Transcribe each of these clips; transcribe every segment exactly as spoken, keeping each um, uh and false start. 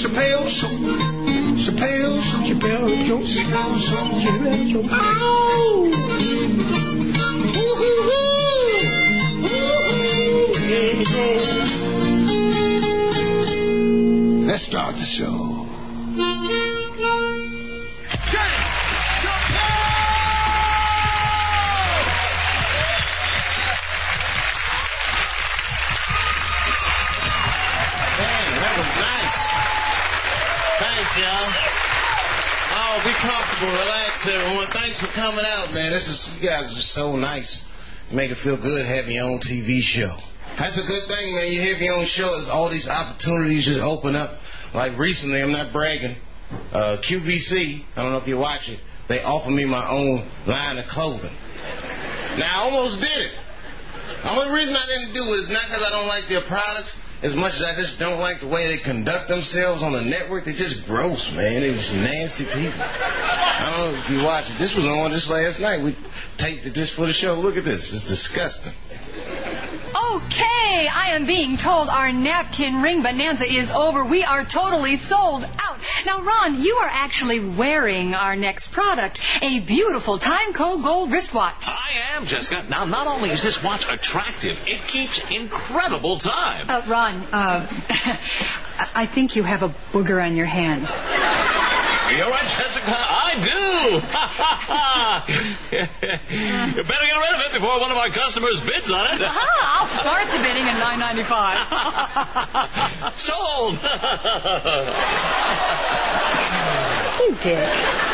Chappelle Show. Chappelle Show. Chappelle Show. Chappelle Show. Chappelle Show. Oh! Let's start the show. Y'all. Oh, be comfortable, relax, everyone. Thanks for coming out, man. This is you guys are just so nice. You make it feel good having your own T V show. That's a good thing, man. You have your own show. All these opportunities just open up. Like recently, I'm not bragging. Uh, Q V C, I don't know if you watch it. They offered me my own line of clothing. Now I almost did it. The only reason I didn't do it is not because I don't like their products. As much as I just don't like the way they conduct themselves on the network, they're just gross, man. They're just nasty people. I don't know if you watch it. This was on just last night. We taped it just for the show. Look at this. It's disgusting. Okay, I am being told our napkin ring bonanza is over. We are totally sold out. Now, Ron, you are actually wearing our next product, a beautiful Timeco Gold wristwatch. I am, Jessica. Now, not only is this watch attractive, it keeps incredible time. Uh, Ron, uh, I think you have a booger on your hand. You're right, Jessica. I do. You better get rid of it before one of our customers bids on it. Aha, I'll start the bidding at nine ninety-five. Sold. You dick.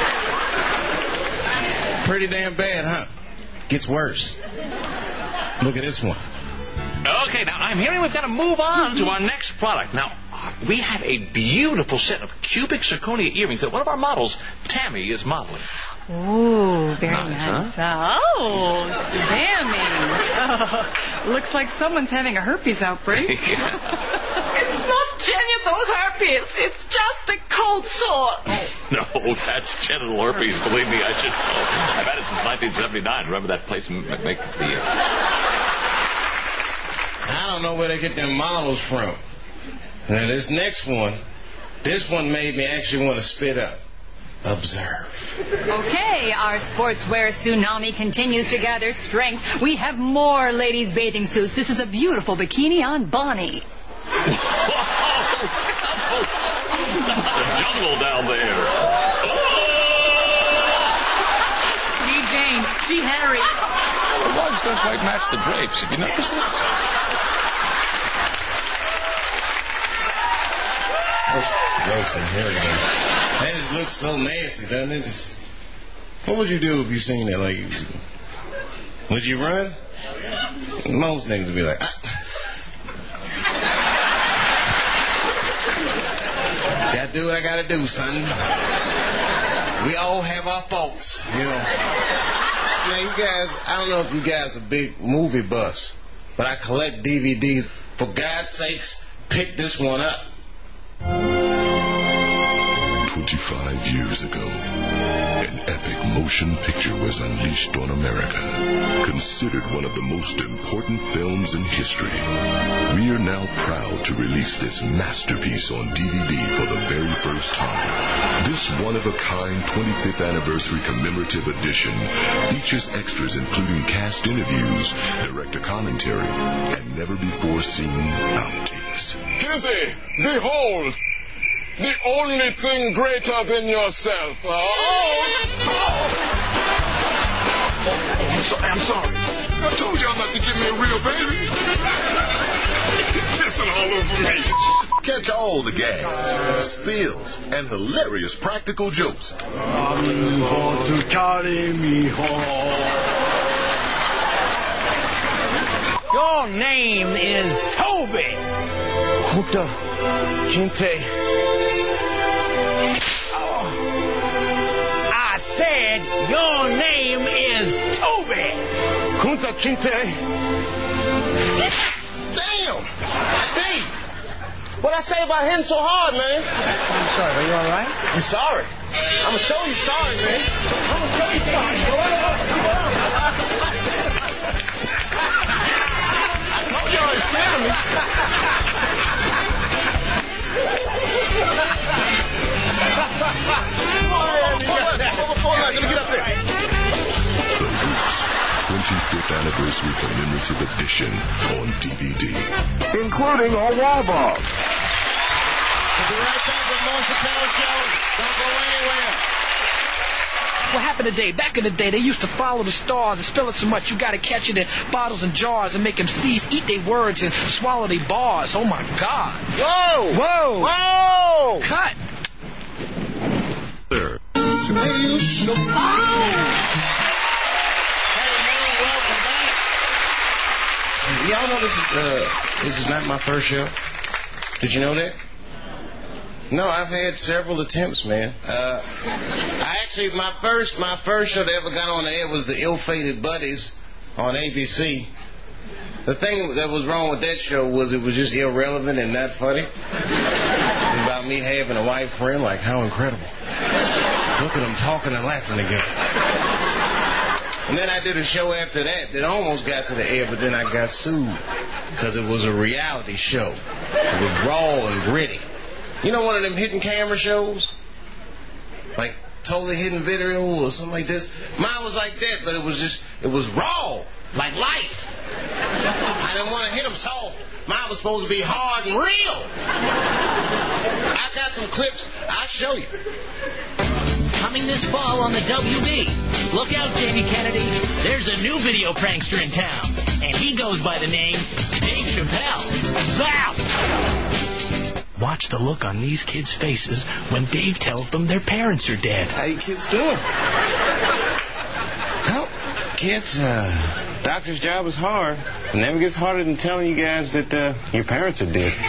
Pretty damn bad, huh? Gets worse. Look at this one. Okay, now I'm hearing we've got to move on to our next product. Now, we have a beautiful set of cubic zirconia earrings that one of our models, Tammy, is modeling. Ooh, very Nice, nice. Huh? Oh, Tammy. Oh, looks like someone's having a herpes outbreak. It's not genital herpes. It's just a cold sore. No, that's genital herpes. Believe me, I should know. I've had it since nineteen seventy-nine. Remember that place in make the... I don't know where they get their models from. Now, this next one, this one made me actually want to spit up. Observe. Okay, our sportswear tsunami continues to gather strength. We have more ladies' bathing suits. This is a beautiful bikini on Bonnie. That's a jungle down there. G. Jane, G. Harry. The rugs don't quite match the drapes. Have you noticed that? Gross and hairy. That just looks so nasty, doesn't it? Just, what would you do if you seen that? Like, would you run? Most niggas would be like, ah. Gotta do what I gotta do, son. We all have our faults, you know. Now, you guys, I don't know if you guys are big movie buffs, but I collect D V Ds. For God's sakes, pick this one up. Twenty-five years ago, an epic motion picture was unleashed on America, considered one of the most important films in history. We are now proud to release this masterpiece on D V D for the very first time. This one-of-a-kind twenty-fifth anniversary commemorative edition features extras including cast interviews, director commentary, and never-before-seen outtakes. Kizzy, behold! The only thing greater than yourself. Oh! oh. I'm, so, I'm sorry. I told y'all not to give me a real baby. Kissing all over me. Catch all the gags, spills, and hilarious practical jokes. I'm going to carry me home. Your name is Toby. Kunta Kinte. I said your name is Toby. Kunta Kinte. Damn! Steve! What'd I say about hitting so hard, man? I'm sorry, are you all right? You sorry? I'm gonna show you sorry, man. I'm gonna show you sorry. I told you I was scaring me. anniversary commemorative edition on D V D. Including a wall ball. We'll be right back with more Chappelle Show. Don't go anywhere. What happened today? Back in the day, they used to follow the stars and spill it so much you got to catch it in bottles and jars and make M Cs eat their words and swallow their bars. Oh, my God. Whoa! Whoa! Whoa! Cut! There. Chappelle Show. Hey, man, welcome back. Y'all know this is, uh, this is not my first show? Did you know that? No, I've had several attempts, man. Uh, I actually, my first, my first show that ever got on the air was the Ill-Fated Buddies on A B C. The thing that was wrong with that show was it was just irrelevant and not funny. About me having a white friend, like, how incredible. Look at them talking and laughing together. And then I did a show after that that almost got to the air, but then I got sued because it was a reality show. It was raw and gritty. You know one of them hidden camera shows? Like totally hidden video or something like this? Mine was like that, but it was just, it was raw, like life. I didn't want to hit them soft. Mine was supposed to be hard and real. I got some clips. I'll show you. Coming this fall on the W B. Look out, Jamie Kennedy. There's a new video prankster in town, and he goes by the name Dave Chappelle. Zap! Watch the look on these kids' faces when Dave tells them their parents are dead. How you kids doing? Well, kids, uh, doctor's job is hard. It never gets harder than telling you guys that uh, your parents are dead.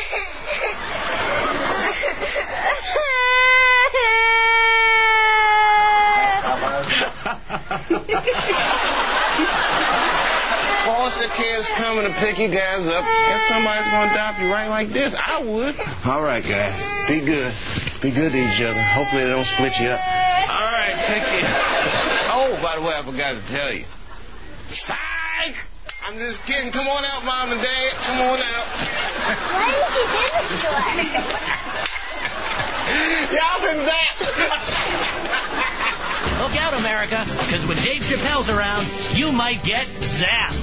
Foster care's coming to pick you guys up, and somebody's going to adopt you right like this. I would. All right, guys. Be good. Be good to each other. Hopefully they don't split you up. All right, take care. Oh, by the way, I forgot to tell you. Psych! I'm just kidding. Come on out, Mom and Dad. Come on out. Why did you do this to us? Y'all been zapped. Look out, America, because when Dave Chappelle's around, you might get zapped.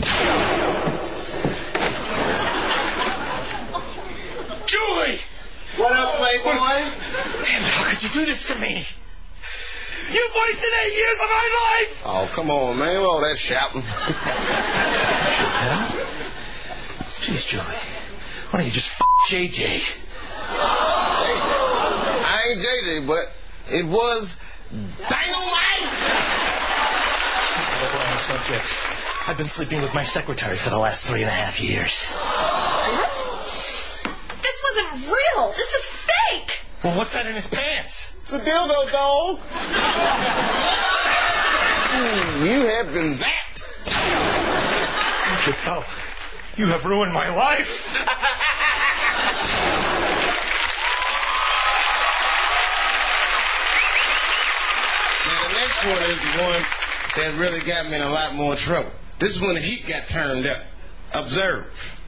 Julie! What up, Playboy? Damn it, how could you do this to me? You've wasted eight years of my life! Oh, come on, man. All that shouting. Chappelle? Jeez, Julie. Why don't you just f*** J J? I ain't J J, but it was dynamite! We're on the subject. I've been sleeping with my secretary for the last three and a half years. What? This wasn't real. This is fake. Well, what's that in his pants? It's a dildo, dog. You have been zapped. Chappelle, you have ruined my life. Now, the next one is the one that really got me in a lot more trouble. This is when the heat got turned up. Observe.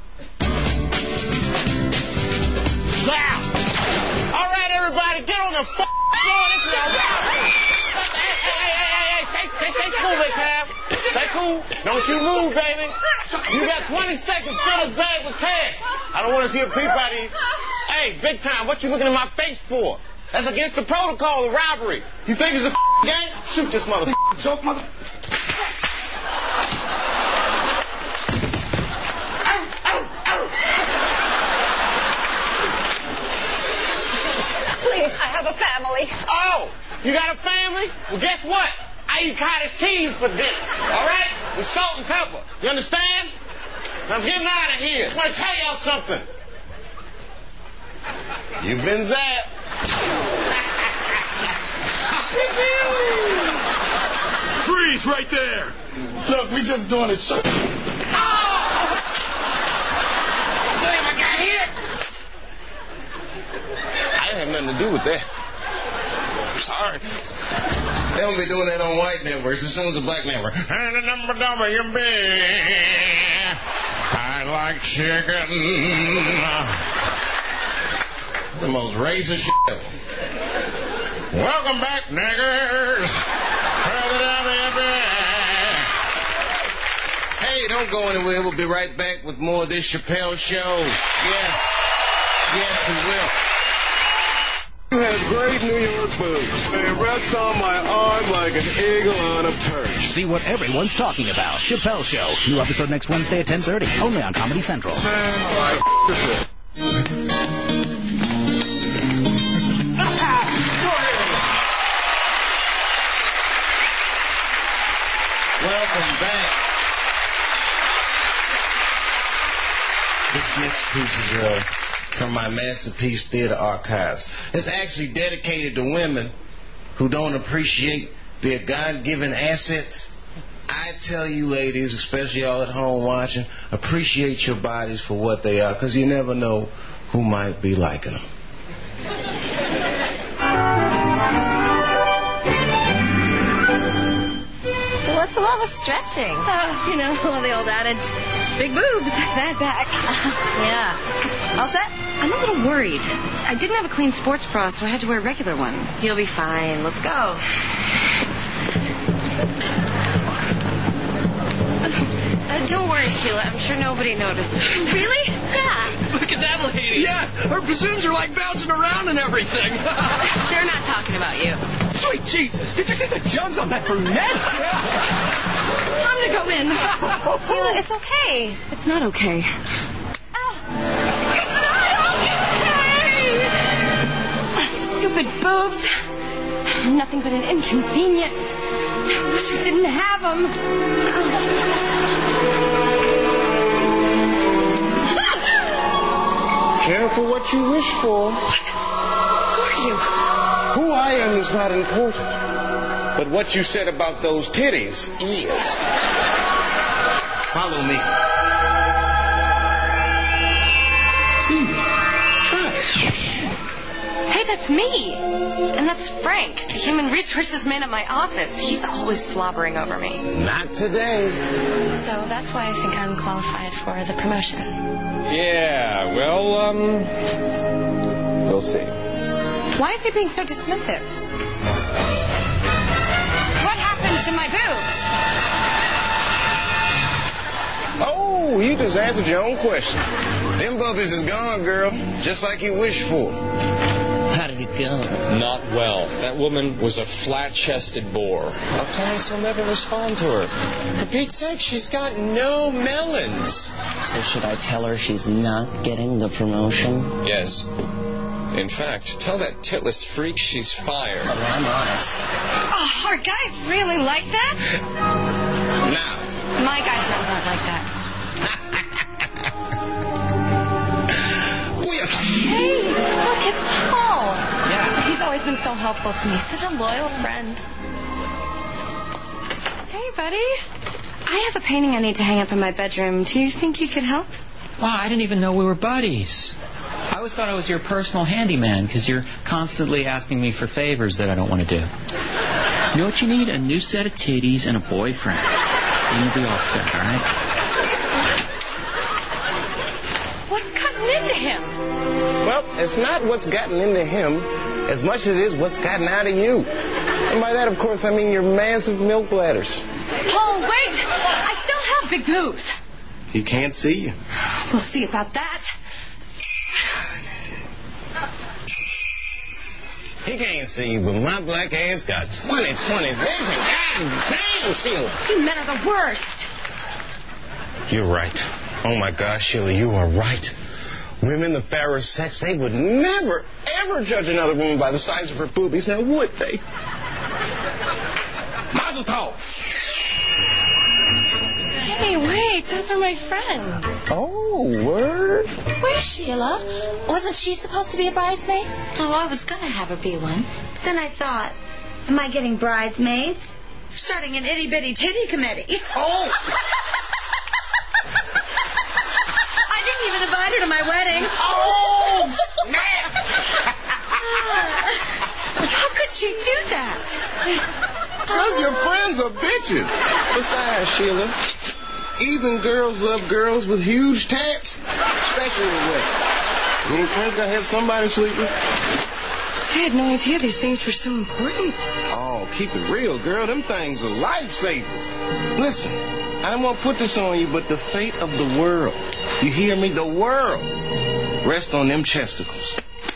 Wow! All right, everybody, get on the f*** floor. This is our robbery. Hey, hey, hey, hey, hey, stay, stay, stay cool, big Cab. Stay cool. Don't you move, baby. You got twenty seconds. Fill this bag with cash. I don't want to see a peep out of you. Hey, big time, what you looking in my face for? That's against the protocol of robbery. You think it's a game? Shoot this mother joke, mother. Please, I have a family. Oh, you got a family? Well, guess what? I eat cottage cheese for dinner, all right? With salt and pepper. You understand? I'm getting out of here. I want to tell y'all something. You've been zapped. Freeze right there. Look, we just doing a show. Oh! Damn, I got hit. I didn't have nothing to do with that. I'm sorry. They don't be doing that on white networks as soon as a black network. And the number W B. I like chicken. The most racist shit ever. Welcome back, niggers. For the W B. don't go anywhere. We'll be right back with more of this Chappelle Show. Yes. Yes, we will. You have great New York boobs. They rest on my arm like an eagle on a perch. See what everyone's talking about. Chappelle Show. New episode next Wednesday at ten thirty. Only on Comedy Central. Man, I f*** Welcome back. This next piece is uh, from my Masterpiece Theater archives. It's actually dedicated to women who don't appreciate their God-given assets. I tell you, ladies, especially y'all at home watching, appreciate your bodies for what they are, because you never know who might be liking them. What's a lot of stretching? Uh, you know, the old adage, big boobs, bad back. Yeah. All set? I'm a little worried. I didn't have a clean sports bra, so I had to wear a regular one. You'll be fine. Let's go. Uh, don't worry, Sheila. I'm sure nobody noticed. Really? Yeah. Look at that lady. Yeah, her bassoons are like bouncing around and everything. They're not talking about you. Sweet Jesus. Did you see the jugs on that brunette? I'm going to go in. Sheila, it's okay. It's not okay. Stupid boobs. Nothing but an inconvenience. I wish I didn't have them. Careful what you wish for. What? Who are you? Who I am is not important. But what you said about those titties is. Follow me. See? Try it. Hey, that's me. And that's Frank, the human resources man at my office. He's always slobbering over me. Not today. So that's why I think I'm qualified for the promotion. Yeah, well, um, we'll see. Why is he being so dismissive? What happened to my boobs? Oh, you just answered your own question. Them bubbies is gone, girl, just like you wished for. How did it go? Not well. That woman was a flat-chested bore. Our clients will never respond to her. For Pete's sake, she's got no melons. So should I tell her she's not getting the promotion? Yes. In fact, tell that titless freak she's fired. Oh, I'm honest. Oh, are guys really like that? Now. My guy friends aren't like that. Hey, look, it's Paul. Yeah. He's always been so helpful to me. Such a loyal friend. Hey, buddy. I have a painting I need to hang up in my bedroom. Do you think you could help? Wow, I didn't even know we were buddies. I always thought I was your personal handyman because you're constantly asking me for favors that I don't want to do. You know what you need? A new set of titties and a boyfriend. And you'll be all set, all right? What's gotten into him? Well, it's not what's gotten into him as much as it is what's gotten out of you. And by that, of course, I mean your massive milk bladders. Paul, wait! I still have big boobs. He can't see you. We'll see about that. He can't see you, but my black ass got twenty twenty vision. God damn, Sheila. You men are the worst. You're right. Oh, my gosh, Sheila, you are right. Women, the fairest sex, they would never, ever judge another woman by the size of her boobies. Now, would they? Mazel tov. Hey, wait, those are my friends. Oh, word? Where's Sheila? Wasn't she supposed to be a bridesmaid? Oh, I was going to have her be one. But then I thought, am I getting bridesmaids? Starting an itty-bitty titty committee. Oh! I didn't even invite her to my wedding. Oh, snap! How could she do that? Because your friends are bitches. Besides, Sheila, even girls love girls with huge tats, especially the way. Your friends gotta have somebody sleep with. I had no idea these things were so important. Oh, keep it real, girl. Them things are lifesavers. Listen, I don't want to put this on you, but the fate of the world, you hear me? The world rests on them chesticles.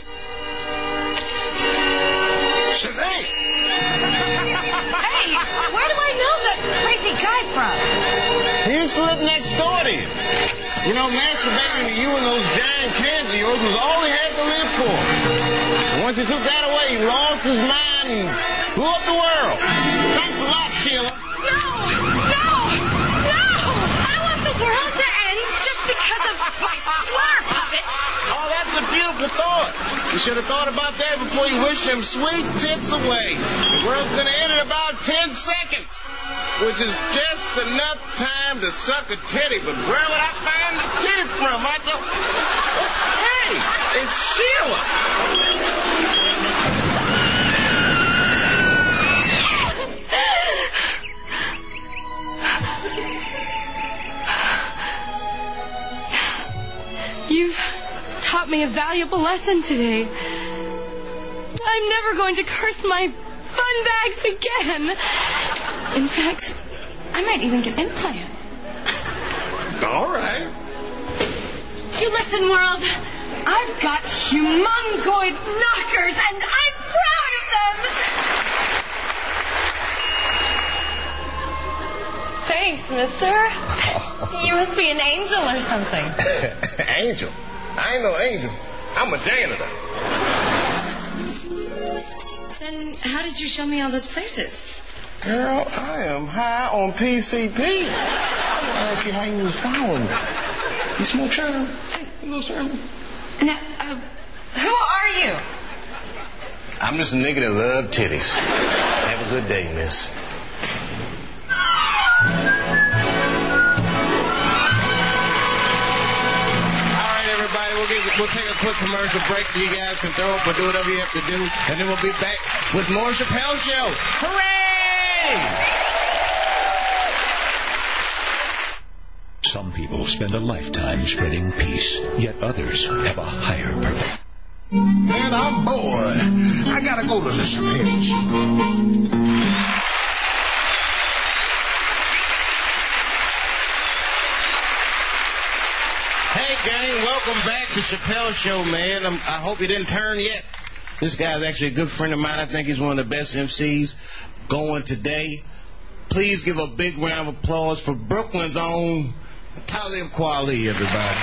Shazam! Hey, where do I know that crazy guy from? He used to live next door to you. You know, masturbating to you and those giant cans of yours was all he had to live for. And once he took that away, he lost his mind and blew up the world. Thanks a lot, Sheila. No, no, no! I want the world to end just because of my sweater puppet. Oh, that's a beautiful thought. You should have thought about that before you wish them sweet tits away. The world's going to end in about ten seconds, which is just enough time to suck a titty. But where would I find the titty from? I don't... Hey, it's Sheila. You've taught me a valuable lesson today. I'm never going to curse my fun bags again. In fact, I might even get implants. All right. You listen, world. I've got humongoid knockers, and I'm proud of them. Thanks, mister. You must be an angel or something. Angel? I ain't no angel. I'm a janitor. Then how did you show me all those places? Girl, I am high on P C P. I'm going to ask you how you was following me. You smoke Sherman? You little Sherman? Now, uh, who are you? I'm just a nigga that love titties. Have a good day, miss. We'll, get, we'll take a quick commercial break so you guys can throw up or do whatever you have to do. And then we'll be back with more Chappelle Show. Hooray! Some people spend a lifetime spreading peace, yet others have a higher purpose. Man, I'm bored. I gotta go to the Chappelle Show. Hey, gang, welcome back to Chappelle Show, man. I'm, I hope you didn't turn yet. This guy's actually a good friend of mine. I think he's one of the best M Cs going today. Please give a big round of applause for Brooklyn's own Talib Kweli, everybody.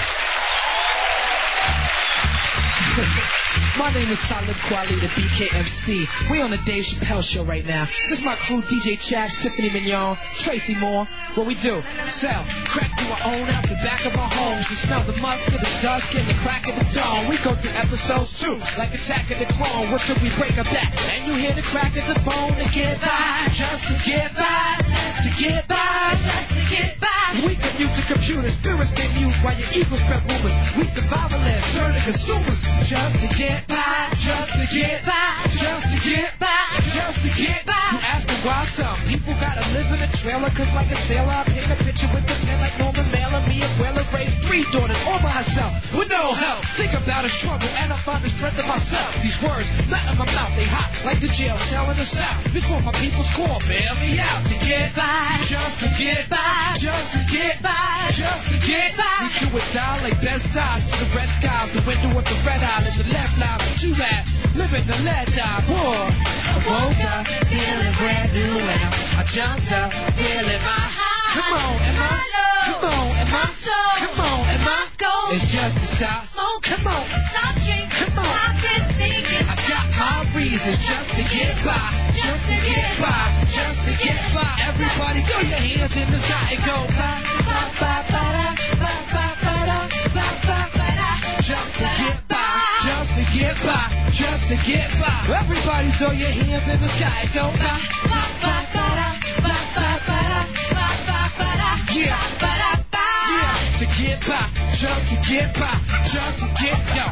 My name is Talib Kweli, the B K M C. We on the Dave Chappelle Show right now. This is my crew, D J Chaps, Tiffany Mignon, Tracy Moore. What we do? Sell crack to our own out the back of our homes. You smell the musk of the dusk and the crack of the dawn. We go through episodes too, like Attack of the Clone. What till we break up that? And you hear the crack of the bone to get by, just to get by, just to get by, just to get by. We commute to computers, spirits get mute while your egos spread rumors. We survivalists, turn to consumers, just to get by, just to get by, just to get by, just to get by. You asking why some people gotta live in a trailer, cause like a sailor I paint a picture with the pen like Norman Mailer. Me and Whaler raised three daughters all by herself with no help. Think about a struggle and I find the strength of myself. These words, not in my mouth, they hot like the jail cell in the south. Before my people's call, bail me out. To get by, just to get by, just to get by, just to get by. We do it down like best stars to the red skies, the window of the red eye is the left line. But you at, living the lead die. Whoa. I woke up feeling brand new and I jumped up feeling my heart. Come on, and my come on, and my soul. Come on, and my goal is just to stop smoke. Come on, stop drink. Come on, I've been thinking. I got my reasons just to get by, just to get by, just to get by. Everybody, throw your hands in the sky and go ba ba ba ba da ba ba ba da ba ba ba da. Just to get by, just to get by, just to get by. Everybody, throw your hands in the sky and go ba ba ba ba da ba ba ba da ba ba ba da. Yeah, ba da ba. Yeah, to get by, just to get by, just to get yo.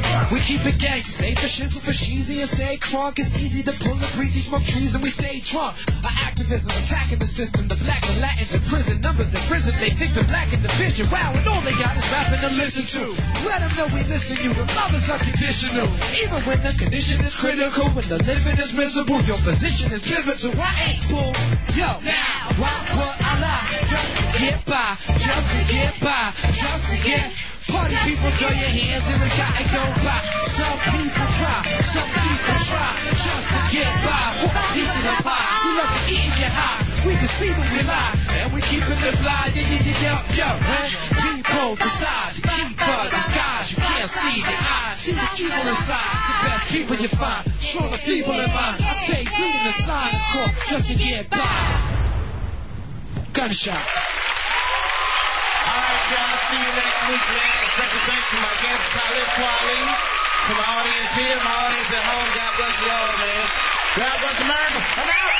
We keep it gang, safe for shizzle for sheezy and stay crunk. It's easy to pull a breezy, smoke trees, and we stay drunk. Our activism attacking the system, the black and Latins in prison, numbers in prison, they think the black in division. Wow, and all they got is rapping to listen to. Let them know we listen you, the mothers are conditional. Even when the condition is critical, when the living is miserable, your position is pivotal. I ain't bull, yo, now, why would I lie? Just to get by, just to get by, just to get. Party people, throw your hands in the sky and go by. Some people try, some people try, just to get by. For a piece of the pie, we love to eat and get high. We can see when we lie, and we keep it fly. Yo, yo, yo, yo, man. People decide to keep her disguise. You can't see the eyes, see the evil inside. The best people you find, show the feeble in mind. I stay reading the sign, it's called just to get by. Gunshot. All right, y'all. See you next week, man. Special thanks to my guest, Talib Kweli. To my audience here, my audience at home. God bless you all, man. God bless America. I'm out.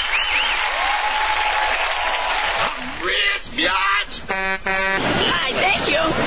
I'm rich, biatch. Hi, thank you.